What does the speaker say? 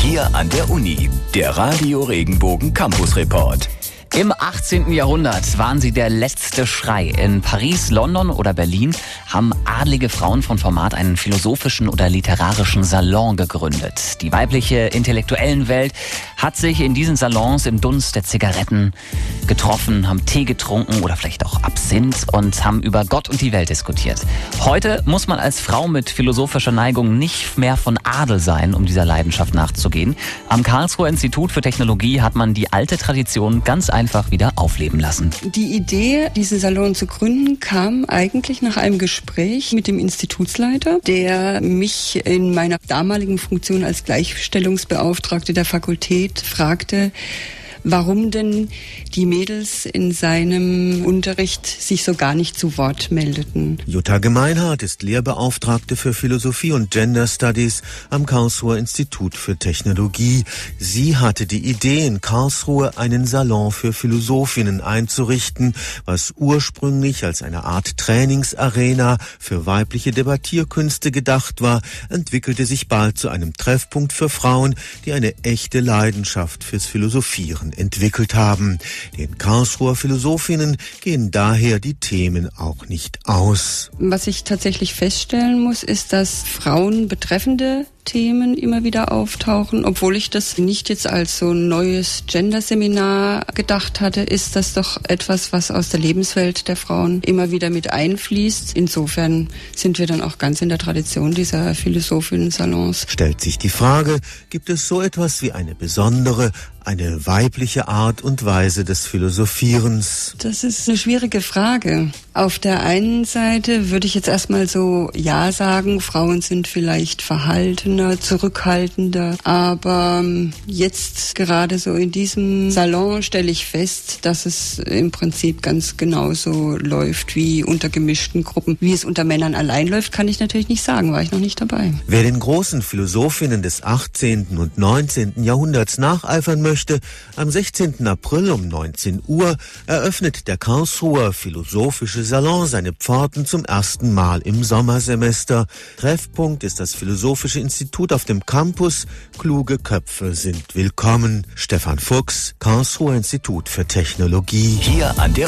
Hier an der Uni, der Radio Regenbogen Campus Report. Im 18. Jahrhundert waren sie der letzte Schrei. In Paris, London oder Berlin haben adlige Frauen von Format einen philosophischen oder literarischen Salon gegründet. Die weibliche intellektuellen Welt hat sich in diesen Salons im Dunst der Zigaretten getroffen, haben Tee getrunken oder vielleicht auch Absinth und haben über Gott und die Welt diskutiert. Heute muss man als Frau mit philosophischer Neigung nicht mehr von Adel sein, um dieser Leidenschaft nachzugehen. Am Karlsruher Institut für Technologie hat man die alte Tradition ganz einfach wieder aufleben lassen. Die Idee, diesen Salon zu gründen, kam eigentlich nach einem Gespräch mit dem Institutsleiter, der mich in meiner damaligen Funktion als Gleichstellungsbeauftragte der Fakultät fragte, warum denn die Mädels in seinem Unterricht sich so gar nicht zu Wort meldeten. Jutta Gemeinhardt ist Lehrbeauftragte für Philosophie und Gender Studies am Karlsruher Institut für Technologie. Sie hatte die Idee, in Karlsruhe einen Salon für Philosophinnen einzurichten, was ursprünglich als eine Art Trainingsarena für weibliche Debattierkünste gedacht war, entwickelte sich bald zu einem Treffpunkt für Frauen, die eine echte Leidenschaft fürs Philosophieren entwickelt haben. Den Karlsruher Philosophinnen gehen daher die Themen auch nicht aus. Was ich tatsächlich feststellen muss, ist, dass Frauen betreffende Themen immer wieder auftauchen. Obwohl ich das nicht jetzt als so ein neues Gender-Seminar gedacht hatte, ist das doch etwas, was aus der Lebenswelt der Frauen immer wieder mit einfließt. Insofern sind wir dann auch ganz in der Tradition dieser Philosophinnen-Salons. Stellt sich die Frage, gibt es so etwas wie eine besondere, eine weibliche Art und Weise des Philosophierens? Das ist eine schwierige Frage. Auf der einen Seite würde ich jetzt erstmal so ja sagen, Frauen sind vielleicht verhaltener, zurückhaltender, aber jetzt gerade so in diesem Salon stelle ich fest, dass es im Prinzip ganz genauso läuft wie unter gemischten Gruppen. Wie es unter Männern allein läuft, kann ich natürlich nicht sagen, war ich noch nicht dabei. Wer den großen Philosophinnen des 18. und 19. Jahrhunderts nacheifern möchte, am 16. April um 19 Uhr eröffnet der Karlsruher Philosophische Salon seine Pforten zum ersten Mal im Sommersemester. Treffpunkt ist das Philosophische Institut auf dem Campus. Kluge Köpfe sind willkommen. Stefan Fuchs, Karlsruher Institut für Technologie. Hier an der